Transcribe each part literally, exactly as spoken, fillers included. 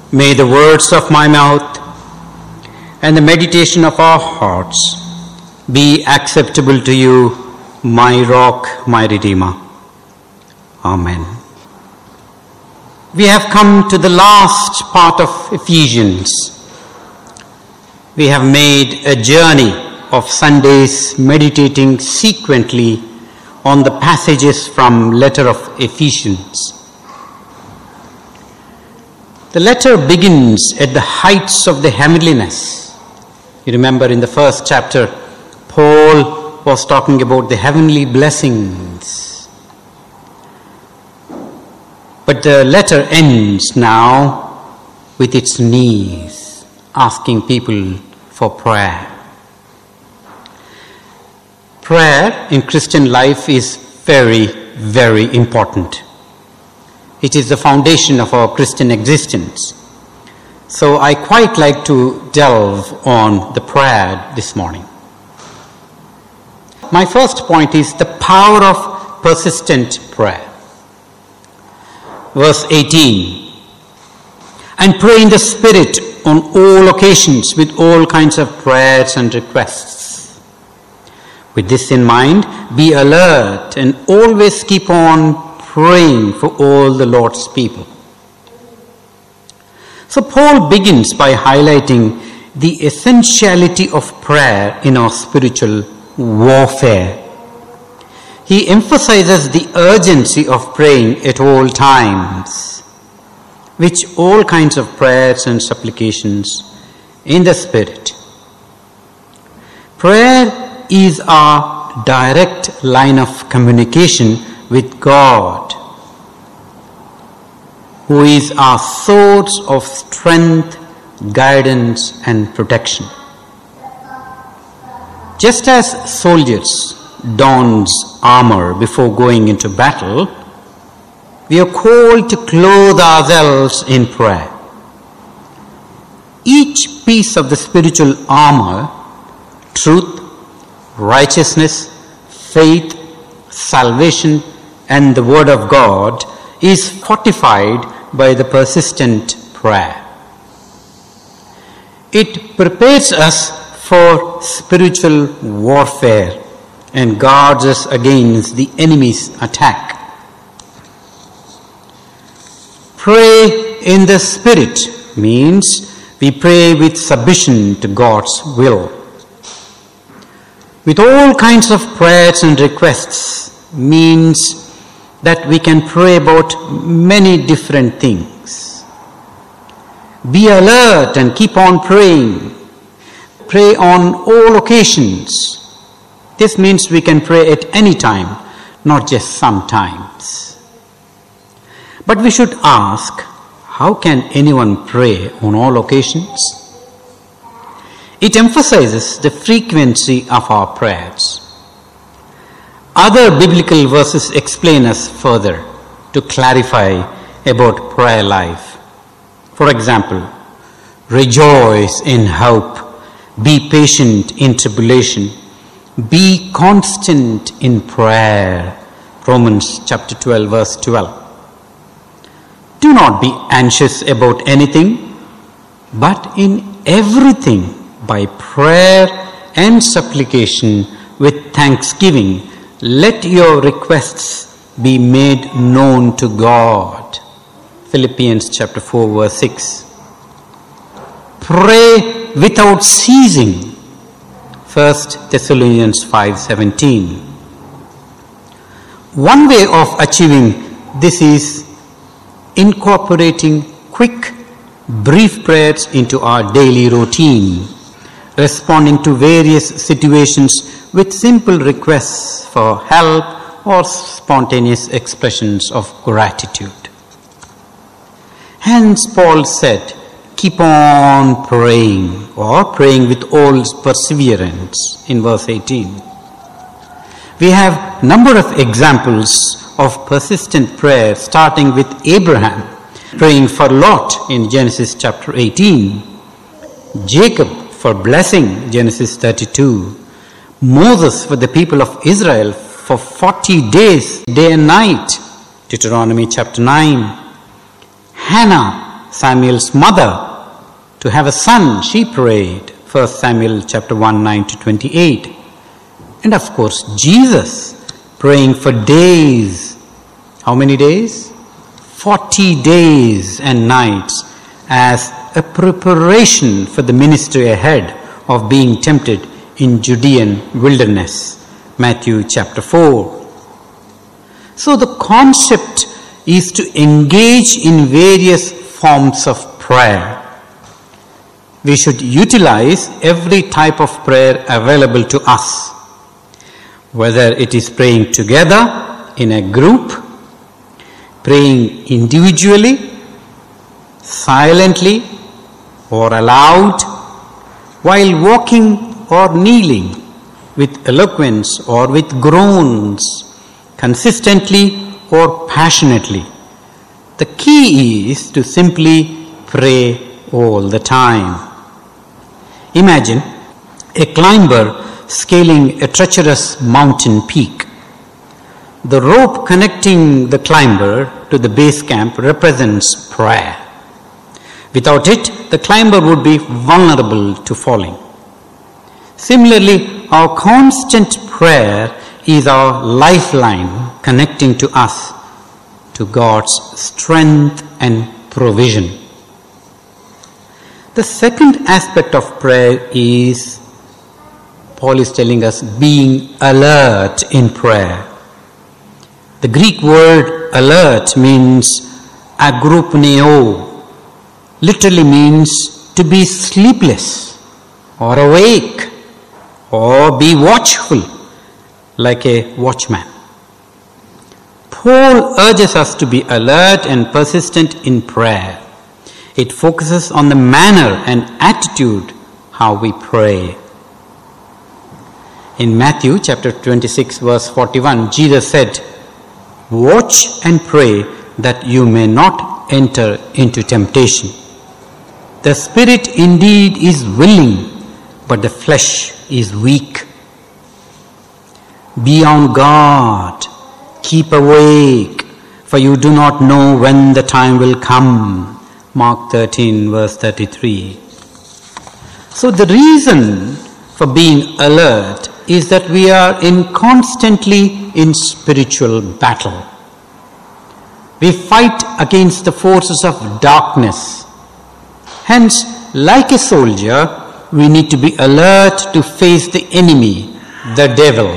May the words of my mouth and the meditation of our hearts be acceptable to you, my rock, my Redeemer. Amen. We have come to the last part of Ephesians. We have made a journey of Sundays meditating sequentially on the passages from letter of Ephesians. The letter begins at the heights of the heavenliness. You remember in the first chapter, Paul was talking about the heavenly blessings. But the letter ends now with its knees, asking people for prayer. Prayer in Christian life is very, very important. It is the foundation of our Christian existence. So I quite like to delve on the prayer this morning. My first point is the power of persistent prayer. Verse eighteen. And pray in the Spirit on all occasions with all kinds of prayers and requests. With this in mind, be alert and always keep on praying for all the Lord's people. So Paul begins by highlighting the essentiality of prayer in our spiritual warfare. He emphasizes the urgency of praying at all times, which all kinds of prayers and supplications in the Spirit. Prayer is our direct line of communication with God, who is our source of strength, guidance, and protection. Just as soldiers don armor before going into battle, we are called to clothe ourselves in prayer. Each piece of the spiritual armor, truth, righteousness, faith, salvation, and the Word of God, is fortified by the persistent prayer. It prepares us for spiritual warfare and guards us against the enemy's attack. Pray in the Spirit means we pray with submission to God's will. With all kinds of prayers and requests means that we can pray about many different things. Be alert and keep on praying. Pray on all occasions. This means we can pray at any time, not just sometimes. But we should ask, how can anyone pray on all occasions? It emphasizes the frequency of our prayers. Other biblical verses explain us further to clarify about prayer life. For example, rejoice in hope, be patient in tribulation, be constant in prayer. Romans chapter twelve, verse twelve. Do not be anxious about anything, but in everything by prayer and supplication with thanksgiving, let your requests be made known to God. Philippians chapter four, verse six. Pray without ceasing. First Thessalonians five seventeen. One way of achieving this is incorporating quick, brief prayers into our daily routine, responding to various situations with simple requests for help or spontaneous expressions of gratitude. Hence Paul said, keep on praying, or praying with all perseverance in verse eighteen. We have a number of examples of persistent prayer, starting with Abraham praying for Lot in Genesis chapter eighteen, Jacob for blessing, Genesis thirty-two, Moses for the people of Israel for forty days, day and night, Deuteronomy chapter nine, Hannah Samuel's mother to have a son, she prayed. First Samuel chapter one, nine to twenty-eight. And of course, Jesus praying for days. How many days? Forty days and nights as a preparation for the ministry ahead of being tempted in Judean wilderness. Matthew chapter four. So the concept is to engage in various forms of prayer. We should utilize every type of prayer available to us, whether it is praying together in a group, praying individually, silently or aloud, while walking or kneeling, with eloquence or with groans, consistently or passionately. The key is to simply pray all the time. Imagine a climber scaling a treacherous mountain peak. The rope connecting the climber to the base camp represents prayer. Without it, the climber would be vulnerable to falling. Similarly, our constant prayer is our lifeline connecting to us to God's strength and provision. The second aspect of prayer is, Paul is telling us, being alert in prayer. The Greek word alert means agropneo, literally means to be sleepless or awake or be watchful like a watchman. Paul urges us to be alert and persistent in prayer. It focuses on the manner and attitude how we pray. In Matthew chapter twenty-six verse forty-one, Jesus said, "Watch and pray that you may not enter into temptation. The spirit indeed is willing, but the flesh is weak. Be on guard, keep awake, for you do not know when the time will come." Mark thirteen verse thirty-three. So the reason for being alert is that we are in constantly in spiritual battle. We fight against the forces of darkness. Hence, like a soldier, we need to be alert to face the enemy, the devil.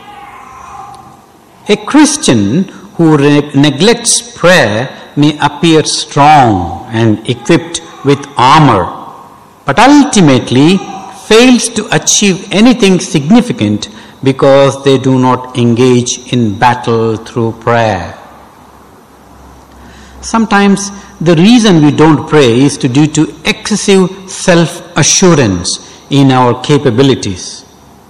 A Christian who re- neglects prayer may appear strong and equipped with armor, but ultimately fails to achieve anything significant because they do not engage in battle through prayer. Sometimes the reason we don't pray is to due to excessive self-assurance in our capabilities.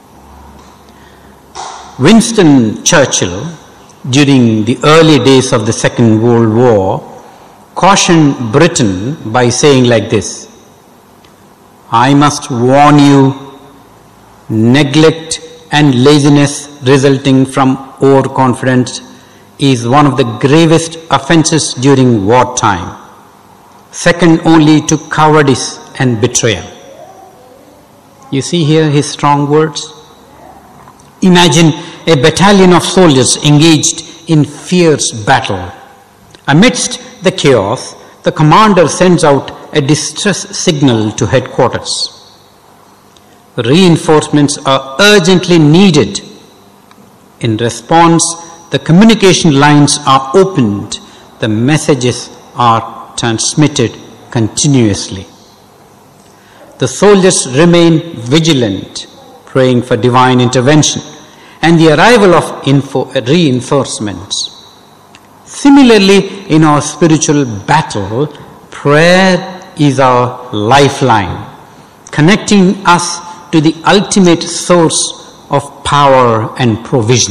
Winston Churchill, during the early days of the Second World War, cautioned Britain by saying like this, "I must warn you, neglect and laziness resulting from overconfidence is one of the gravest offenses during wartime, second only to cowardice and betrayal." You see here his strong words? Imagine a battalion of soldiers engaged in fierce battle. Amidst the chaos, the commander sends out a distress signal to headquarters. Reinforcements are urgently needed. In response, the communication lines are opened. The messages are transmitted continuously. The soldiers remain vigilant, praying for divine intervention and the arrival of info, reinforcements. Similarly, in our spiritual battle, prayer is our lifeline, connecting us to the ultimate source of power and provision.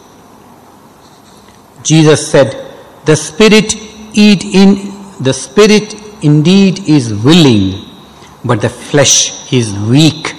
Jesus said, "The spirit eat in the spirit indeed is willing, but the flesh is weak."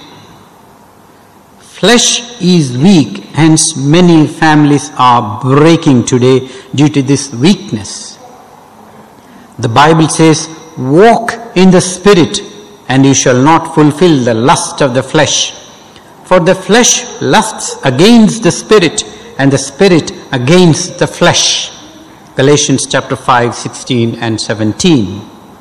Flesh is weak, hence many families are breaking today due to this weakness. The Bible says, walk in the Spirit, and you shall not fulfill the lust of the flesh. For the flesh lusts against the Spirit, and the Spirit against the flesh. Galatians chapter five, sixteen and seventeen.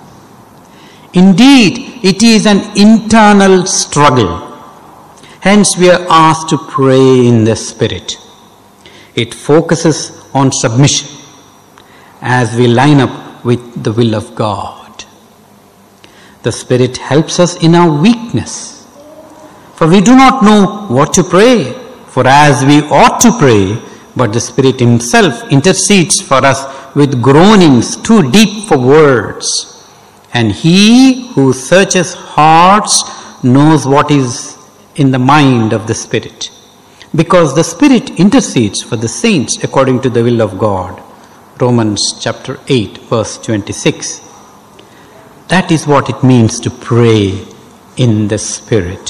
Indeed, it is an internal struggle. Hence we are asked to pray in the Spirit. It focuses on submission as we line up with the will of God. The Spirit helps us in our weakness, for we do not know what to pray, for as we ought to pray, but the Spirit Himself intercedes for us with groanings too deep for words. And He who searches hearts knows what is in the mind of the Spirit, because the Spirit intercedes for the saints according to the will of God. Romans chapter eight, verse twenty-six. That is what it means to pray in the Spirit.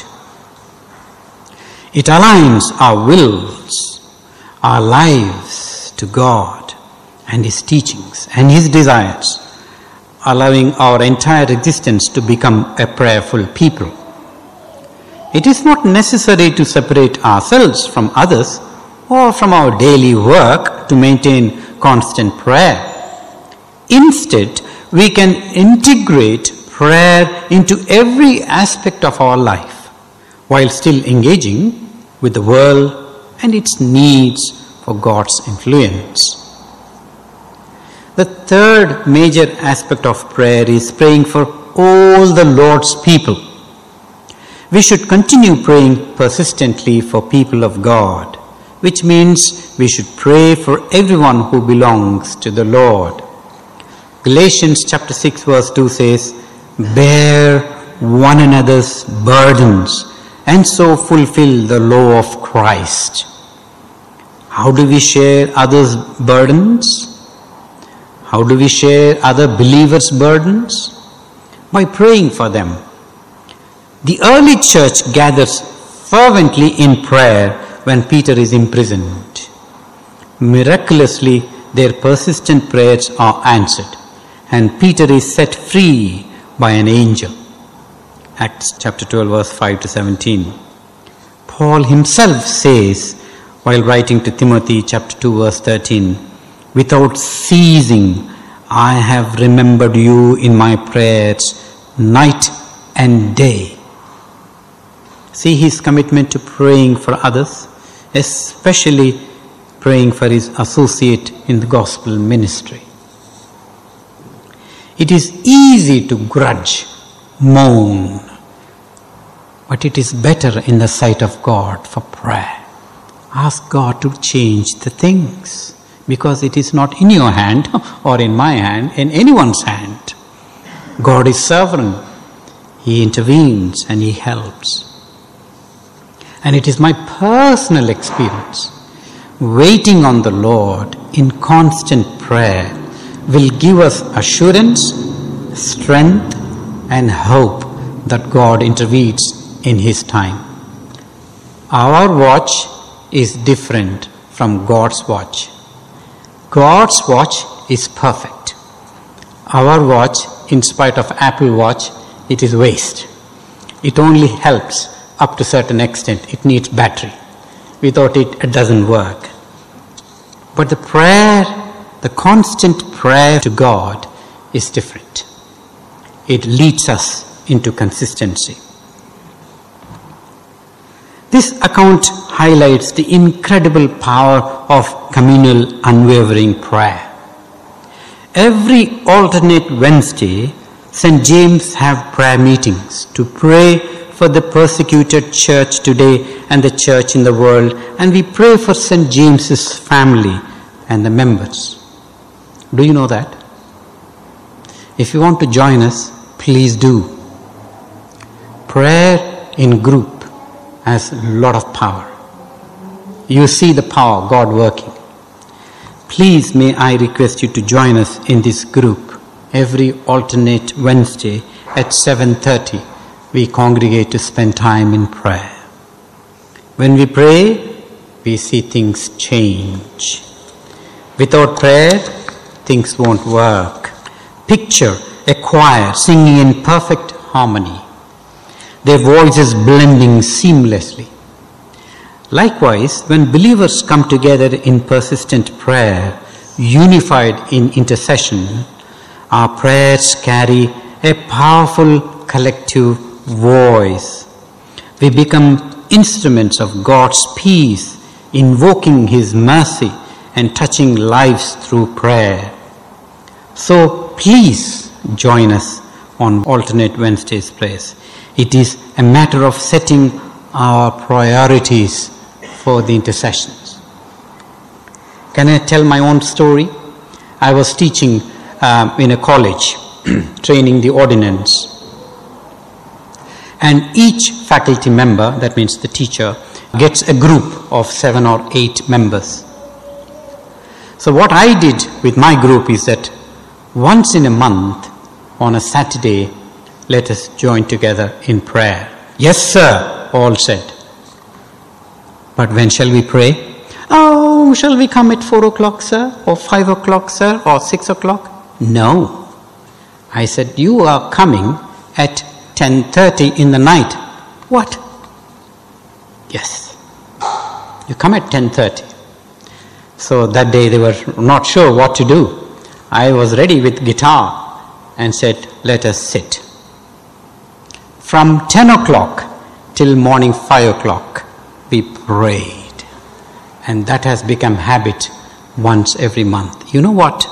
It aligns our wills, our lives to God and His teachings and His desires, allowing our entire existence to become a prayerful people. It is not necessary to separate ourselves from others or from our daily work to maintain constant prayer. Instead, we can integrate prayer into every aspect of our life while still engaging with the world and its needs for God's influence. The third major aspect of prayer is praying for all the Lord's people. We should continue praying persistently for people of God, which means we should pray for everyone who belongs to the Lord. Galatians chapter six verse two says, "Bear one another's burdens and so fulfill the law of Christ." How do we share others' burdens? How do we share other believers' burdens? By praying for them. The early church gathers fervently in prayer when Peter is imprisoned. Miraculously, their persistent prayers are answered, and Peter is set free by an angel. Acts chapter twelve, verse five to seventeen. Paul himself says, while writing to Timothy chapter two, verse thirteen, "Without ceasing, I have remembered you in my prayers night and day." See his commitment to praying for others, especially praying for his associate in the gospel ministry. It is easy to grudge, moan, but it is better in the sight of God for prayer. Ask God to change the things, because it is not in your hand or in my hand, in anyone's hand. God is sovereign. He intervenes and He helps. And it is my personal experience, waiting on the Lord in constant prayer will give us assurance, strength, and hope that God intervenes in His time. Our watch is different from God's watch. God's watch is perfect. Our watch, in spite of Apple Watch, it is waste. It only helps up to a certain extent. It needs battery. Without it, it doesn't work. But the prayer, the constant prayer to God is different. It leads us into consistency. This account highlights the incredible power of communal unwavering prayer. Every alternate Wednesday, Saint James have prayer meetings to pray for the persecuted church today and the church in the world, and we pray for Saint James's family and the members. Do you know that? If you want to join us, please do. Prayer in group has a lot of power. You see the power of God working. Please may I request you to join us in this group every alternate Wednesday at seven thirty. We congregate to spend time in prayer. When we pray, we see things change. Without prayer, things won't work. Picture a choir singing in perfect harmony, their voices blending seamlessly. Likewise, when believers come together in persistent prayer, unified in intercession, our prayers carry a powerful collective voice. We become instruments of God's peace, invoking His mercy and touching lives through prayer. So please join us on alternate Wednesdays prayers. It is a matter of setting our priorities for the intercessions. Can I tell my own story? I was teaching um, in a college, training the ordinands. And each faculty member, that means the teacher, gets a group of seven or eight members. So what I did with my group is that once in a month, on a Saturday, let us join together in prayer. Yes, sir, all said. But when shall we pray? Oh, shall we come at four o'clock, sir? Or five o'clock, sir? Or six o'clock? No. I said, you are coming at ten thirty in the night. What? Yes. You come at ten thirty. So that day they were not sure what to do. I was ready with guitar and said, let us sit. From ten o'clock till morning five o'clock, we prayed. And that has become habit once every month. You know what?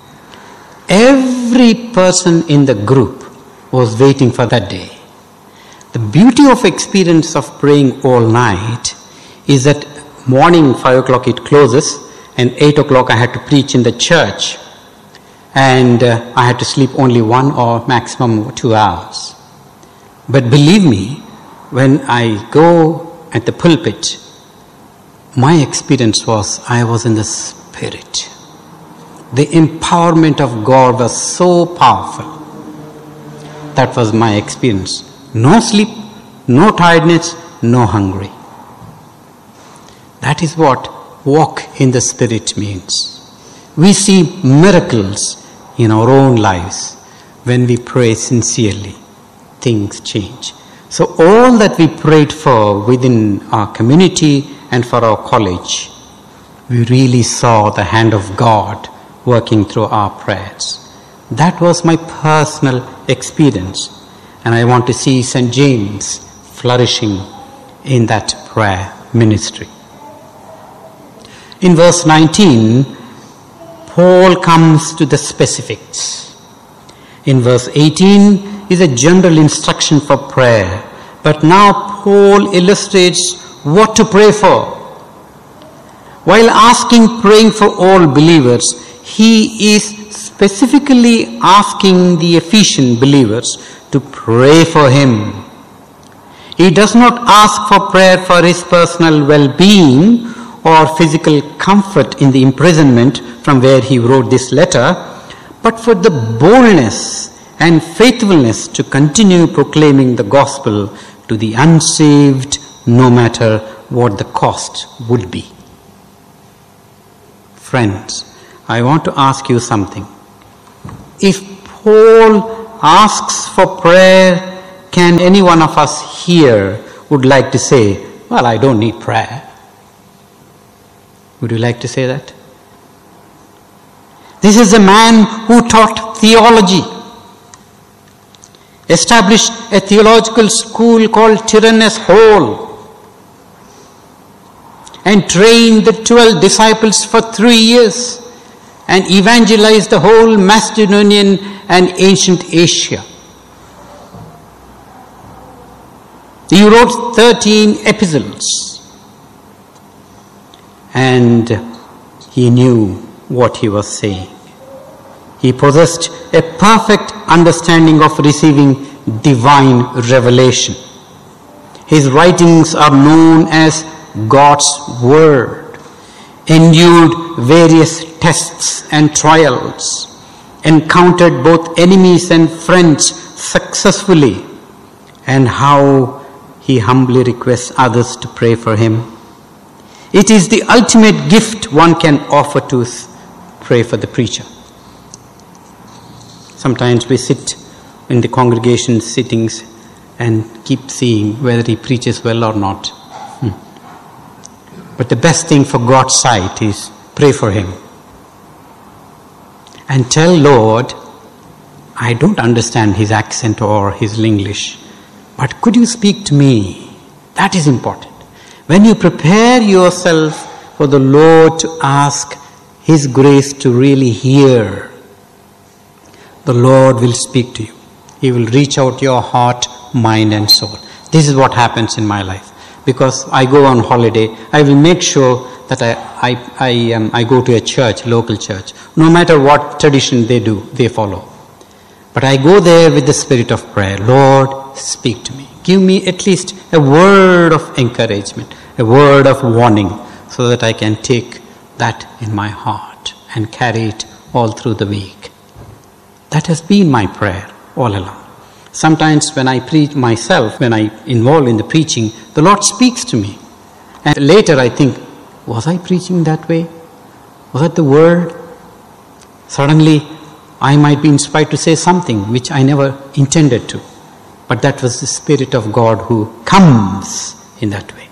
Every person in the group was waiting for that day. The beauty of experience of praying all night is that morning five o'clock it closes, and eight o'clock I had to preach in the church. And uh, I had to sleep only one or maximum two hours. But believe me, when I go at the pulpit, my experience was I was in the Spirit. The empowerment of God was so powerful. That was my experience. No sleep, no tiredness, no hungry. That is what walk in the Spirit means. We see miracles in our own lives when we pray sincerely. Things change. So all that we prayed for within our community and for our college, we really saw the hand of God working through our prayers. That was my personal experience. And I want to see Saint James flourishing in that prayer ministry. In verse nineteen, Paul comes to the specifics. In verse eighteen is a general instruction for prayer. But now Paul illustrates what to pray for. While asking praying for all believers, he is specifically asking the Ephesian believers to pray for him. He does not ask for prayer for his personal well-being or physical comfort in the imprisonment from where he wrote this letter, but for the boldness and faithfulness to continue proclaiming the gospel to the unsaved, no matter what the cost would be. Friends, I want to ask you something. If Paul asks for prayer, can any one of us here would like to say, well, I don't need prayer? Would you like to say that? This is a man who taught theology, established a theological school called Tyrannus Hall, and trained the twelve disciples for three years and evangelized the whole Macedonian and ancient Asia. He wrote thirteen epistles, and he knew what he was saying. He possessed a perfect understanding of receiving divine revelation. His writings are known as God's Word, endured various tests and trials, encountered both enemies and friends successfully, and how he humbly requests others to pray for him. It is the ultimate gift one can offer to pray for the preacher. Sometimes we sit in the congregation sittings and keep seeing whether he preaches well or not. Hmm. But the best thing for God's sight is pray for him. And tell Lord, I don't understand his accent or his English, but could you speak to me? That is important. When you prepare yourself for the Lord to ask his grace to really hear, the Lord will speak to you. He will reach out your heart, mind and soul. This is what happens in my life. Because I go on holiday, I will make sure that I I I, um, I go to a church, local church. No matter what tradition they do, they follow. But I go there with the spirit of prayer. Lord, speak to me. Give me at least a word of encouragement, a word of warning, so that I can take that in my heart and carry it all through the week. That has been my prayer all along. Sometimes when I preach myself, when I involve in the preaching, the Lord speaks to me. And later I think, was I preaching that way? Was that the word? Suddenly I might be inspired to say something which I never intended to. But that was the Spirit of God who comes in that way.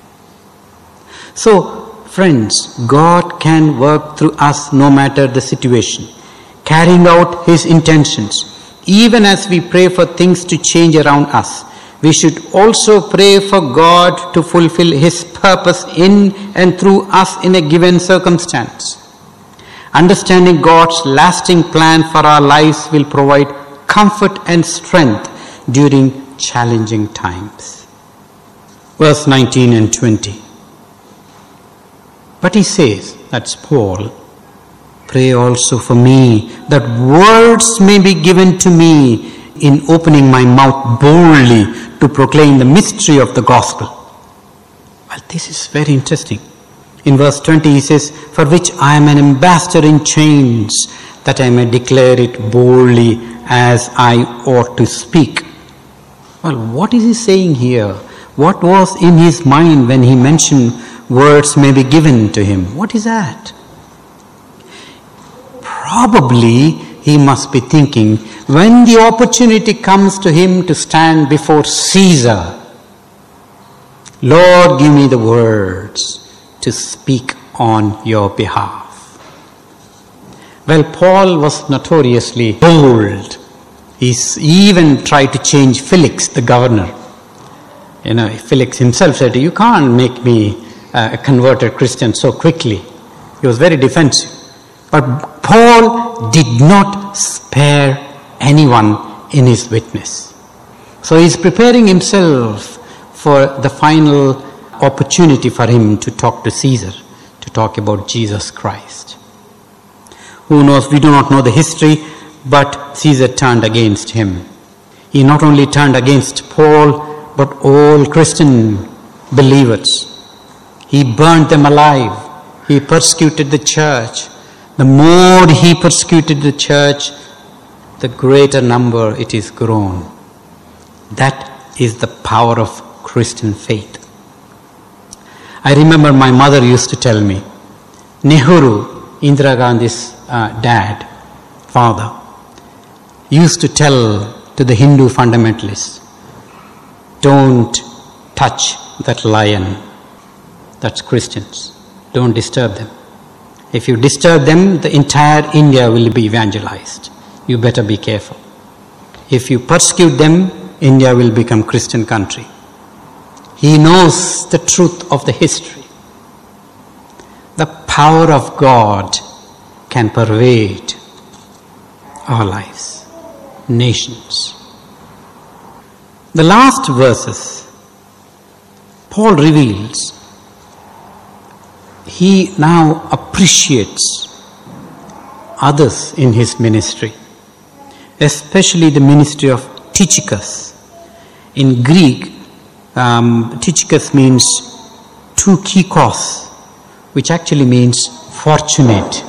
So, friends, God can work through us no matter the situation, carrying out his intentions. Even as we pray for things to change around us, we should also pray for God to fulfill his purpose in and through us in a given circumstance. Understanding God's lasting plan for our lives will provide comfort and strength during challenging times. Verse nineteen and twenty. But he says, that's Paul, pray also for me, that words may be given to me in opening my mouth boldly to proclaim the mystery of the gospel. Well, this is very interesting. In verse twenty he says, for which I am an ambassador in chains, that I may declare it boldly as I ought to speak. Well, what is he saying here? What was in his mind when he mentioned words may be given to him? What is that? Probably he must be thinking, when the opportunity comes to him to stand before Caesar, Lord, give me the words to speak on your behalf. Well, Paul was notoriously bold. He even tried to change Felix, the governor. You know, Felix himself said, you can't make me a converted Christian so quickly. He was very defensive. But Paul did not spare anyone in his witness. So he's preparing himself for the final opportunity for him to talk to Caesar, to talk about Jesus Christ. Who knows, we do not know the history, but Caesar turned against him. He not only turned against Paul, but all Christian believers. He burned them alive. He persecuted the church. The more he persecuted the church, the greater number it is grown. That is the power of Christian faith. I remember my mother used to tell me, Nehru, Indira Gandhi's uh, dad, father, used to tell to the Hindu fundamentalists, don't touch that lion. That's Christians. Don't disturb them. If you disturb them, the entire India will be evangelized. You better be careful. If you persecute them, India will become Christian country. He knows the truth of the history. The power of God can pervade our lives, nations. The last verses, Paul reveals he now appreciates others in his ministry, especially the ministry of Tychicus. In Greek, um, Tychicus means to kikos, which actually means fortunate.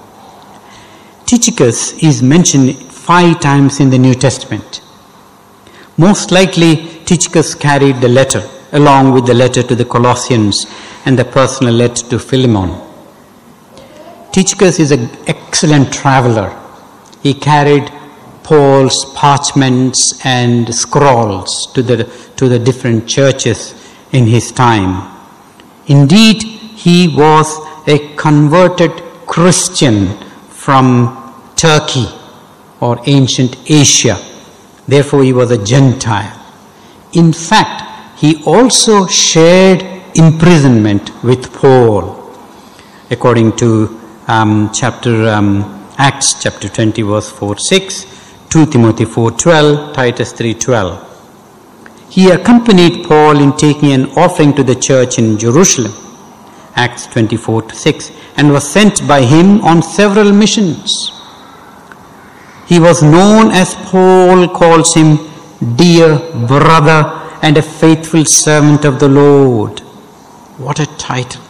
Tychicus is mentioned five times in the New Testament. Most likely, Tychicus carried the letter along with the letter to the Colossians and the personal letter to Philemon. Tychicus is an excellent traveler. He carried Paul's parchments and scrolls to the, to the different churches in his time. Indeed, he was a converted Christian from Turkey or ancient Asia. Therefore, he was a Gentile. In fact, he also shared imprisonment with Paul, according to um, chapter um, Acts chapter twenty, verse four six, Second Timothy four twelve, Titus three twelve. He accompanied Paul in taking an offering to the church in Jerusalem, Acts twenty-four to six, and was sent by him on several missions. He was known, as Paul calls him, dear brother and a faithful servant of the Lord. What a title.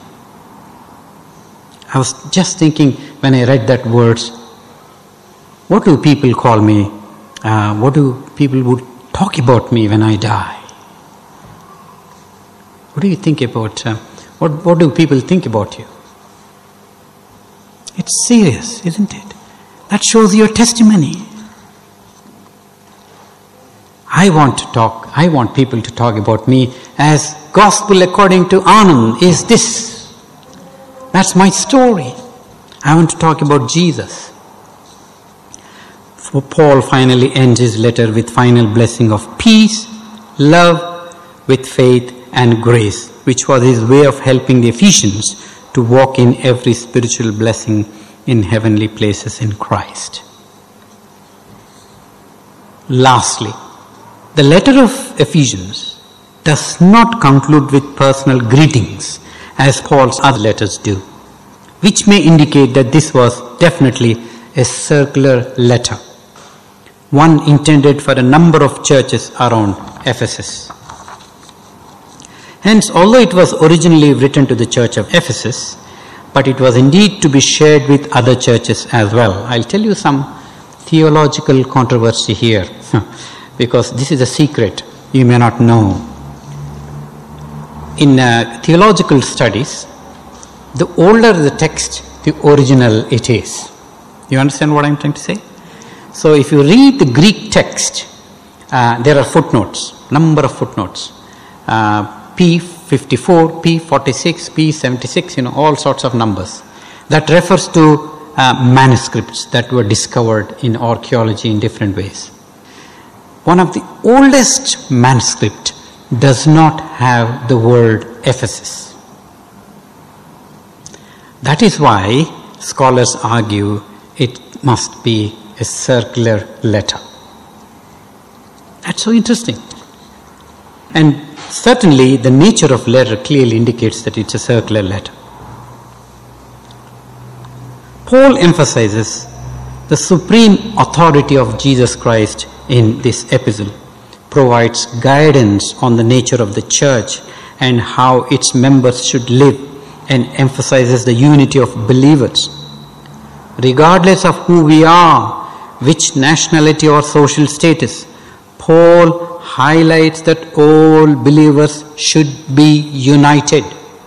I was just thinking when I read that words, what do people call me? Uh, what do people would talk about me when I die? What do you think about, uh, what, what do people think about you? It's serious, isn't it? That shows your testimony. I want to talk, I want people to talk about me as gospel according to Anand is this. That's my story. I want to talk about Jesus. So Paul finally ends his letter with final blessing of peace, love, with faith and grace, which was his way of helping the Ephesians to walk in every spiritual blessing in heavenly places in Christ. Lastly, the letter of Ephesians does not conclude with personal greetings as Paul's other letters do, which may indicate that this was definitely a circular letter, one intended for a number of churches around Ephesus. Hence, although it was originally written to the church of Ephesus, but it was indeed to be shared with other churches as well. I'll tell you some theological controversy here, because this is a secret you may not know. In uh, theological studies, the older the text, the original it is. You understand what I'm trying to say? So if you read the Greek text, uh, there are footnotes, number of footnotes. Uh, P fifty-four, P forty-six, P seventy-six, you know, all sorts of numbers. That refers to uh, manuscripts that were discovered in archaeology in different ways. One of the oldest manuscripts does not have the word Ephesus. That is why scholars argue it must be a circular letter. That's so interesting. And certainly the nature of letter clearly indicates that it's a circular letter. Paul emphasizes the supreme authority of Jesus Christ in this epistle, provides guidance on the nature of the church and how its members should live, and emphasizes the unity of believers. Regardless of who we are, which nationality or social status, Paul highlights that all believers should be united.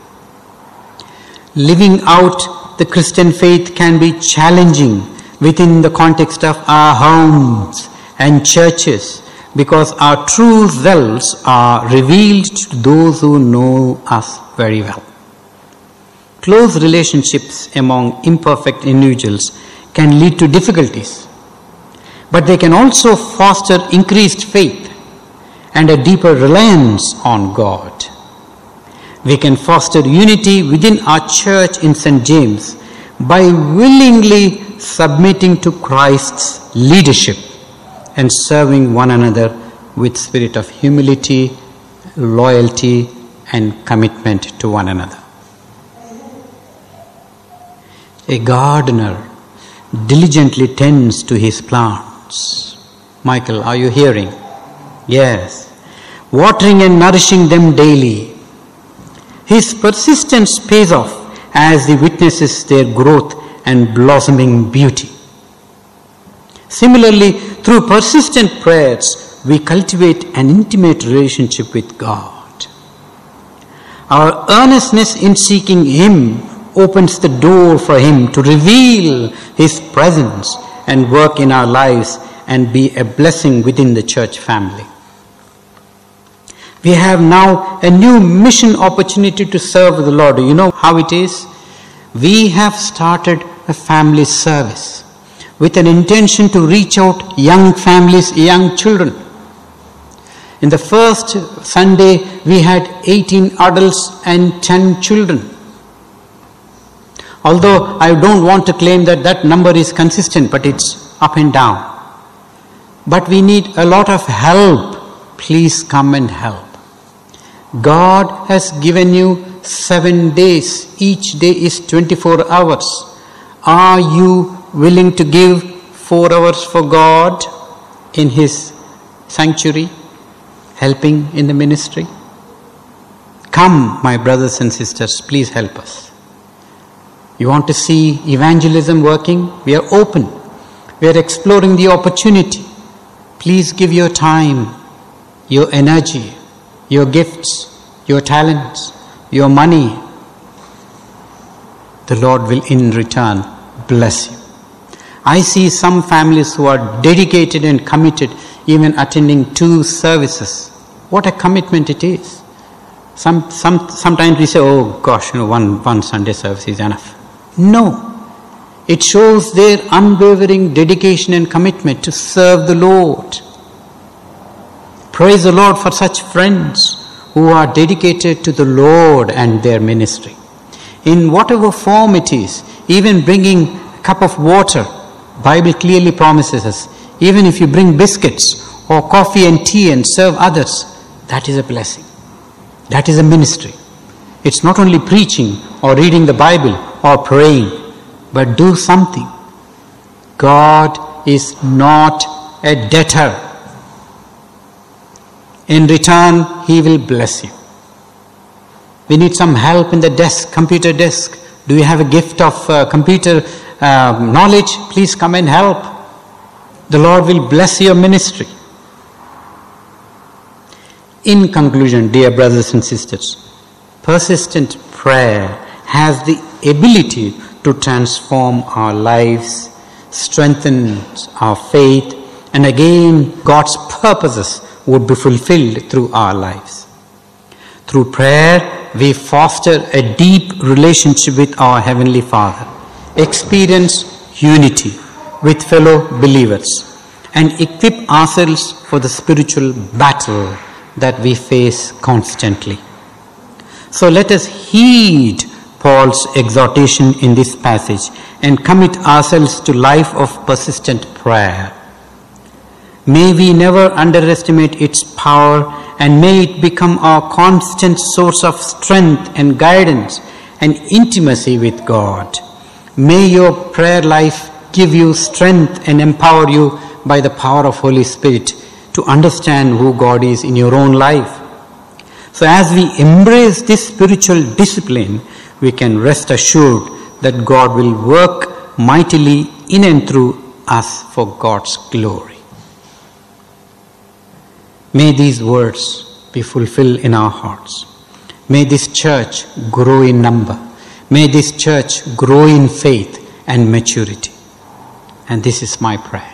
Living out the Christian faith can be challenging within the context of our homes and churches, because our true selves are revealed to those who know us very well. Close relationships among imperfect individuals can lead to difficulties, but they can also foster increased faith and a deeper reliance on God. We can foster unity within our church in Saint James by willingly submitting to Christ's leadership and serving one another with spirit of humility, loyalty, and commitment to one another. A gardener diligently tends to his plants. Michael, are you hearing? Yes. Watering and nourishing them daily. His persistence pays off as he witnesses their growth and blossoming beauty. Similarly, through persistent prayers, we cultivate an intimate relationship with God. Our earnestness in seeking Him opens the door for Him to reveal His presence and work in our lives and be a blessing within the church family. We have now a new mission opportunity to serve the Lord. You know how it is? We have started a family service with an intention to reach out young families, young children. In the first Sunday, we had eighteen adults and ten children. Although I don't want to claim that that number is consistent, but it's up and down. But we need a lot of help. Please come and help. God has given you seven days. Each day is twenty-four hours. Are you willing to give four hours for God in His sanctuary, helping in the ministry? Come, my brothers and sisters, please help us. You want to see evangelism working? We are open. We are exploring the opportunity. Please give your time, your energy, your gifts, your talents, your money. The Lord will in return bless you. I see some families who are dedicated and committed, even attending two services. What a commitment it is. Some, some, sometimes we say, oh gosh, you know, one, one Sunday service is enough. No. It shows their unwavering dedication and commitment to serve the Lord. Praise the Lord for such friends who are dedicated to the Lord and their ministry. In whatever form it is, even bringing a cup of water, Bible clearly promises us, even if you bring biscuits or coffee and tea and serve others, that is a blessing. That is a ministry. It's not only preaching or reading the Bible or praying, but do something. God is not a debtor. In return, He will bless you. We need some help in the desk, computer desk. Do you have a gift of uh, computer uh, knowledge? Please come and help. The Lord will bless your ministry. In conclusion, dear brothers and sisters, persistent prayer has the ability to transform our lives, strengthen our faith, and again God's purposes would be fulfilled through our lives. Through prayer, we foster a deep relationship with our Heavenly Father, experience unity with fellow believers, and equip ourselves for the spiritual battle that we face constantly. So let us heed Paul's exhortation in this passage and commit ourselves to life of persistent prayer. May we never underestimate its power, and may it become our constant source of strength and guidance and intimacy with God. May your prayer life give you strength and empower you by the power of Holy Spirit to understand who God is in your own life. So as we embrace this spiritual discipline, we can rest assured that God will work mightily in and through us for God's glory. May these words be fulfilled in our hearts. May this church grow in number. May this church grow in faith and maturity. And this is my prayer.